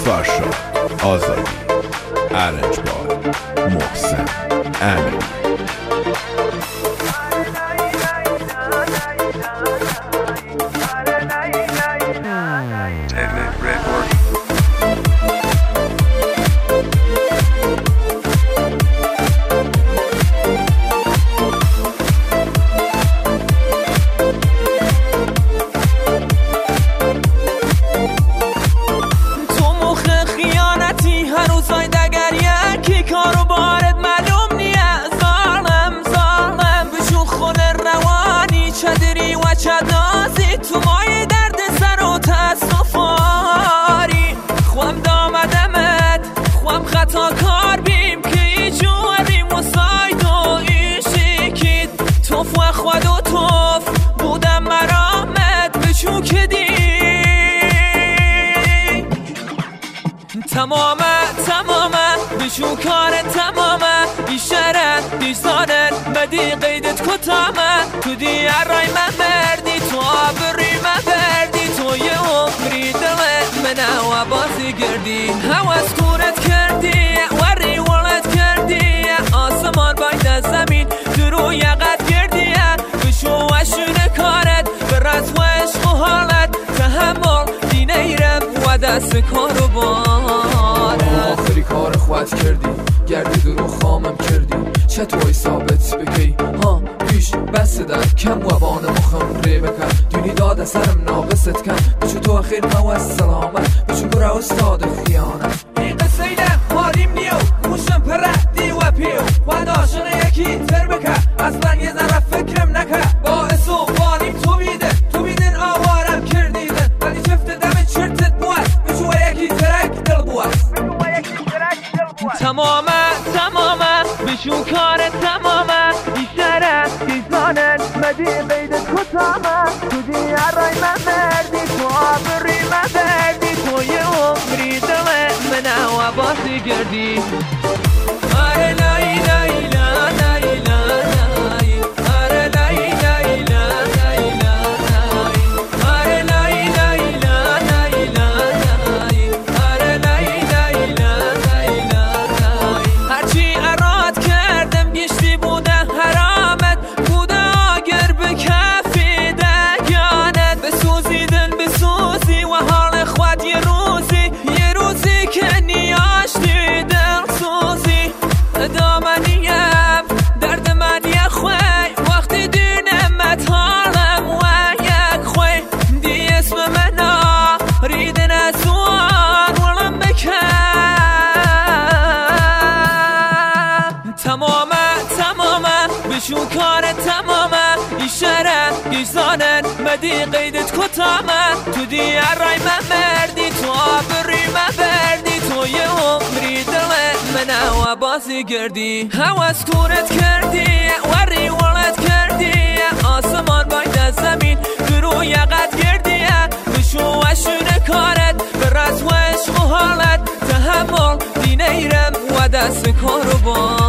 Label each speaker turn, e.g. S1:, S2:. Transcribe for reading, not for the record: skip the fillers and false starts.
S1: فرشاد، آزادی، ارنجبار، محسن، امین.
S2: چدازی تو مای درد سر و تصفاری خوام دامدمت خوام خطا کار بیم که ای جواری مساید و ایشیکید توف و خود و توف بودم مرامت بچو که دی تمامه بچو کار تمامه ایشرت دیزانن بدی قیدت کتامه تو دیار رای مردی تو آبری مبردی تو یه عمری دل من و بازی گردی هواز کورت کردی وری ولد کردی آسمان باید زمین درو یقت کردی بشو وشون کارت برات و عشق و حالت تحمل دی نیرم و دست کارو بارت
S3: آخری کار خواهد کردی گردی درو خامم کردی چطوری ثابت بکی ها پیش بس در کم و بانه مخم ری بکن دونی داد سرم ناقصت کن بچو تو اخیر مو سلامت بچو برا استاد خیانت این قصه اینه ماریم نیو موشم پردی و پیو و داشنه یکی تر بکن اصلا یه ذره فکرم نکن باعث و بانیم تو بیدن آوارم کردیدن ولی چفت دم چرتت بوست بچو یکی ترک دل بوست
S2: تمامه بشو کار تمامه بیشتره دیزانن بدی قیدت کتامه تو دیار رای مردی تو آبری مبردی تو یه عمری دل من و بازی گردی آره لای لای لای لای آره لای لای لای آره لای لای لای آره لای لای لای هرچی اراد کردم گشتی بوده حرامت بوده اگر به کفی دگانت بسوزی و حال خود یه روزی که نیاشتی دل سوزی دامنیم درد من یه خوی وقتی دینمت حالم و یک خوی دی اسم منا ریدن از وان ولم بکن تمامه بشو کار تمامه ایشرت گیزانن مدی قیدت کتامه تو دیار رای مردی تو آبری مبردی تو یه عمری دل من و بازی گردی هواز کورت کردی وری ولد کردی آسمان باید زمین درو یقت گردی بشو وشون کارت برات و عشق و حالت تحمل دی نیرم و دست کارو با